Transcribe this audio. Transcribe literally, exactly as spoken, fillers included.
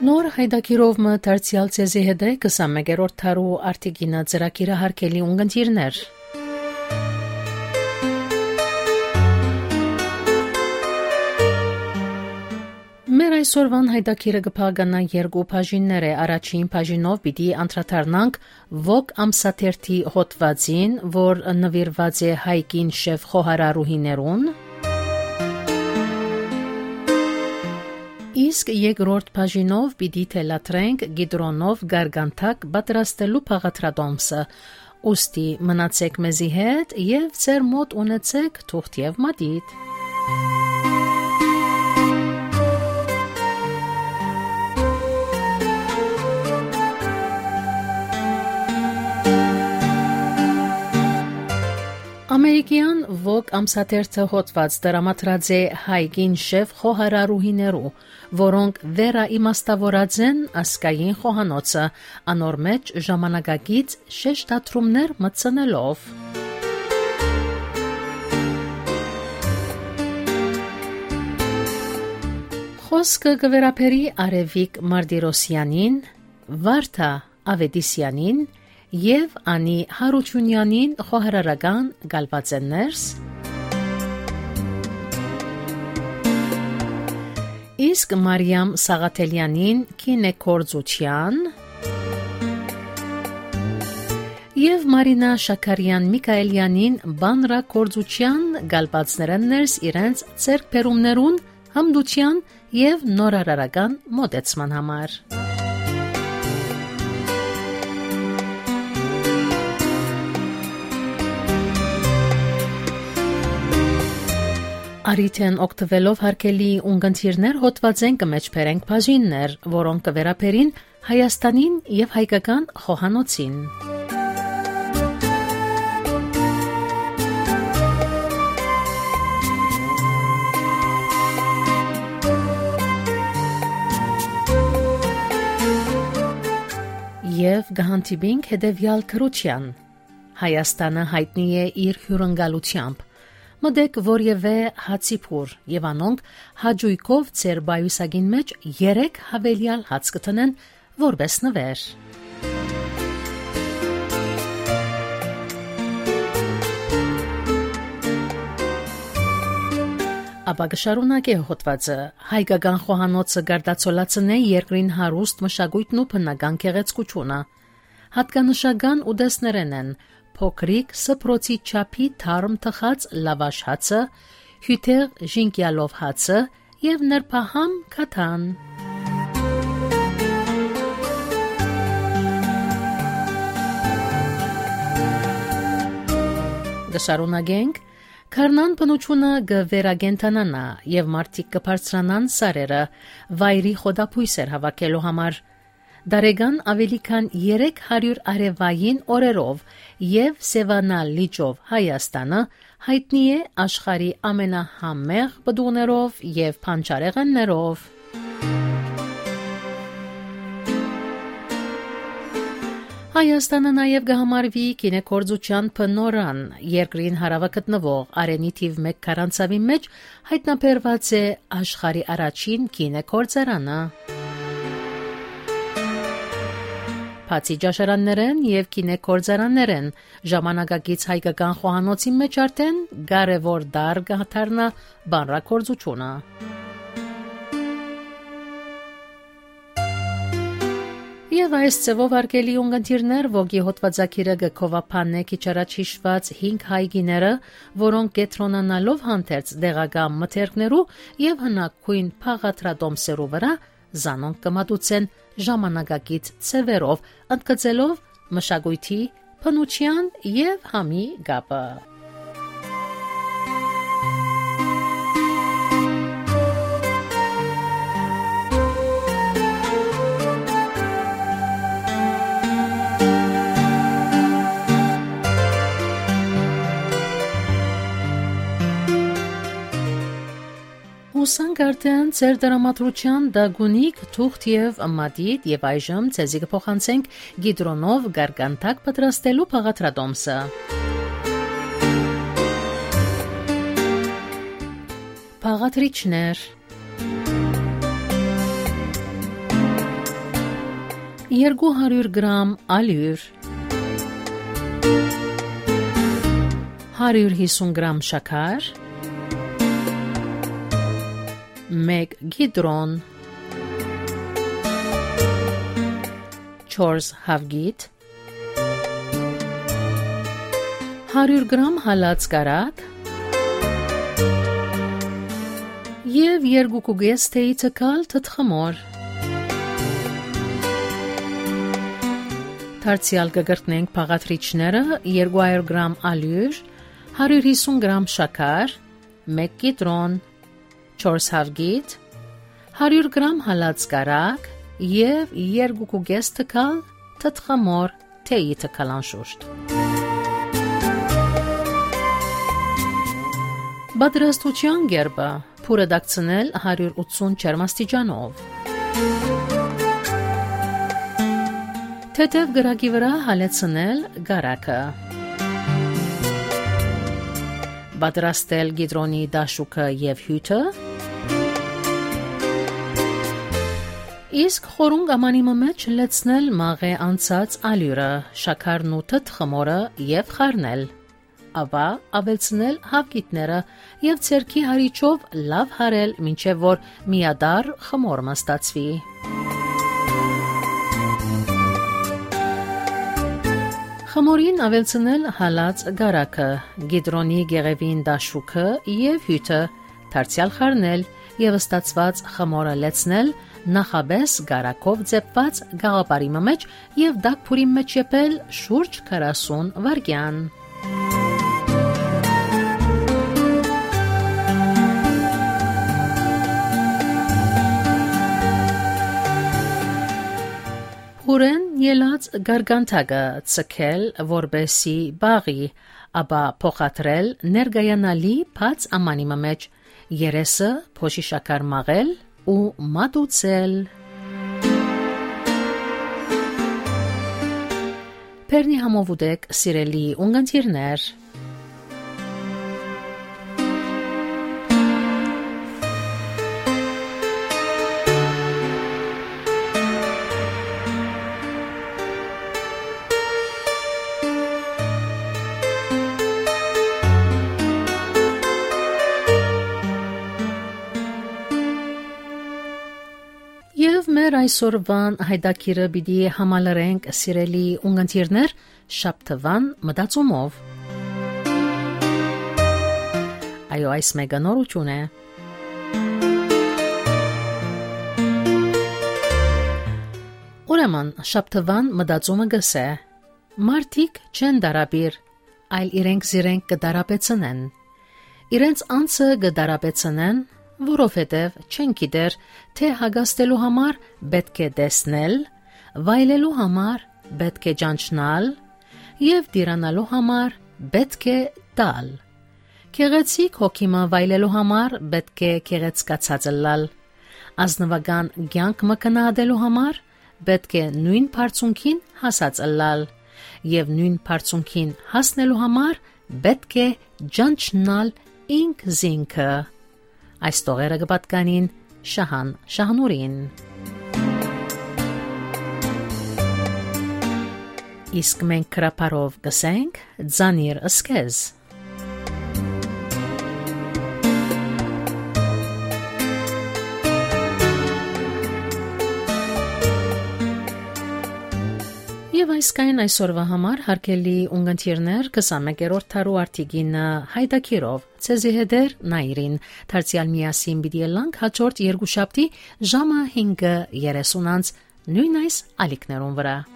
Նոր հայդակիրով մը դարձյալ ցեզի հետե քսանմեկերորդ թարու արտիգինա ծրագիրը հարկելի ունգընտիրներ։ Մեր այսօրվան հայդակիրը գփագանա երկու բաժիններ է, առաջին բաժինով պիտի անդրադառնանք ոգ ամսաթերթի հոդվածին, որ նվիրված է հայկին շեֆ խոհարարուհիներուն, իսկ երկրորդ բաժինով պիտի թելադրենք գիդրոնով գարգանտակ պատրաստելու փաղադրատոմսը, ուստի մնացեք մեզի հետ եւ ձեր մոտ ունեցեք թուղթ եւ մատիտ։ Ամերիկյան ոգ ամսաթերթը հոդված դրամատրած է հայկին շեֆ խոհարարուհիներու, որոնք վերաիմաստավորած են ասկային խոհանոցը, անոր մեջ ժամանակակից շեշտադրումներ մտցնելով։ Խոսքը կվերապերի Արևիկ Մարտիրոսյանին, Վարդա Ավետիսյանին եւ Անի Հարությունյանին խոհարարական գալվածեններս, իսկ Մարիամ Սաղաթելյանին կինեկորձության եւ Մարինա Շաքարյան Միքայելյանին բանրակորձության գալվածներս իրենց ձեռքբերումներուն հմդության եւ նորարարական մոտեցման համար։ Արիթեն օգտվելով հարկելի ունգընտիրներ հոդվածեն կմեջբերենք բաժիններ, որոնք կվերապերին Հայաստանին եւ հայկական խոհանոցին։ Եվ գահանտիբինք հետևյալ քրության։ Հայաստանը հայտնի է իր հյուրընկալությամբ։ Մտեք որևէ հացիփուր եւ անոնք հաջույքով ձեր բայուսագին մեջ երեք հավելյալ հաց կտնեն որպես նվեր։ Ապա կշարունակե հոդվածը հայկական խոհանոցը գարդացոլացնե երկրին հարուստ մշակույթն ու բնական գեղեցկությունը։ Հատկանշական ուտեստներն են փոքրիկ սփռոցի չափի թարմ թխած լավաշ հացը, հյութեղ ժինկյալով հացը եւ նրբահամ քաթան։ Դաշարունագենք Քարնան բնությունը գվերագենտանանա եւ մարդիկ կբարձրանան սարերը վայրի խոդապույսեր հավաքելու համար։ Դարեգան ավելի քան երեք հարյուր արևային օրերով եւ Սևանալ լիճով Հայաստանը հայտնի է աշխարհի ամենահամեղ բդուներով եւ փանչարեղեններով։ Հայաստանը նաեւ կհամարվի կինեկորձության փնորան, երկրին հարավը գտնվող Արենի թիվ մեկ քարանցավի մեջ հայտնաբերված է աշխարհի առաջին կինեկորձարանը։ Բացի ճաշարաններեն եւ կինեկորձարաններեն, ժամանակակից հայկական խոհանոցի մեջ արդեն կարևոր դար կհաթարնա բանրակորձությունը։ Եվ այս ծևով արկելի ունգընտիրներ ոգի հոդվածակիրը գկովապանե քիչ առաջ հիշված հինգ հայգիները, որոնք կետրոնանալով հանդերձ դեղական մթերքներու եւ հնակույն փաղադրատոմսերու վրա զանոնք կմատուցեն ժամանակակից ծևերով, ընդգծելով մշակույթի, բնության եւ համի գապը։ Հուսանք արդեն ձեր դրամատրության դագունիկ թուղթ եւ մատիտ եւ այժմ ցեզի կփոխանցենք գիդրոնով գարգանտակ պատրաստելու փաղադրատոմսը։ Փաղադրիչներ երկու հարյուր գրամ ալյուր, հարյուր հիսուն գրամ շաքար, մեկ գիդրոն, չորս հավգիտ, հարյուր գրամ հալած կարագ և երկու կուգես թեյի ցկալ թթխմոր։ Դարձյալ կգրտնենք բաղադրիչները՝ երկու հարյուր գրամ ալյուր, հարյուր հիսուն գրամ շաքար, մեկ կիտրոն, չորս հավգիտ, հարյուր գրամ հալած կարագ և երկու կուգես թքալ թթխմոր թեյի թքալ անշուշտ։ Պատրաստության գերբը՝ փուրը դակցնել հարյուր ութսուն ջերմաստիճանով։ Թեթև գրակի վրա հալեցնել գարակը։ Պատրաստել գիդրոնի դաշուկը և հյութը։ Իսկ խորուն կամանի մեջ լցնել մաղե անցած ալյուրը, շաքարն ու թթխմորը և խառնել։ Ապա ավելցնել հավգիտները և ձեռքի հարիճով լավ հարել, մինչև որ միադառ խմորմը ստացվի։ Խմորին ավելցնել հալած գարակը, գիդրոնի գեղևին դաշուկը և հյութը, դարձյալ խառնել և ստացված խմորը լցնել նախաբես գարակով ձեպված գաղափարի մեջ և դակփուրի մեջ եփել շուրջ քառասուն վայրկյան։ Փուրեն ելած գարգանթակը ցկել որբեսի բաղի, ապա փոխադրել ներգայանալի բաց ամանի մեջ, երեսը փոշի շաքար մաղել ու մատուցել։ Պերնի համովուդեք սիրելի ունգընտիրներ։ Եվ մեր այսօրվան հայդակիրը պիտի համալրենք սիրելի ունգընտիրներ շաբթվան մտածումով։ Այո, այս մեկը նորություն է։ Ուրեմն շաբթվան մտածումը գսե. մարդիկ չեն դարաբիր, այլ իրենք զիրենք կդարապեցնեն։ Իրենց անձը կդարապեցնեն, որովհետև չեն գիտեր, թե հագաստելու համար պետք է տեսնել, վայելելու համար պետք է ճանչնալ և դիրանալու համար պետք է տալ։ Գեղեցիկ հոգիմը վայելելու համար պետք է գեղեցկացած լալ։ Ազնվական կյանք մկնահատելու համար պետք է նույն բարձունքին հասած լալ և նույն բարձունքին հասնելու համար պետք է ճանչնալ ինք զինքը։ Այս տողերը կպատկանին Շահան Շահնուրին։ Իսկ մենք քրապարով գսենք ձանիր ըսկեզ։ Եվ այսքան այսօրվա համար հարգելի ունգընտիրներ քսանմեկերորդ թարու արտիգին հայդակիրով ցեզի հետեր նայրին դարձյալ միասին պիտի ելանք հաջորդ երկուշաբթի ժամը հինգը երեսուն նույն այս ալիքներուն վրա։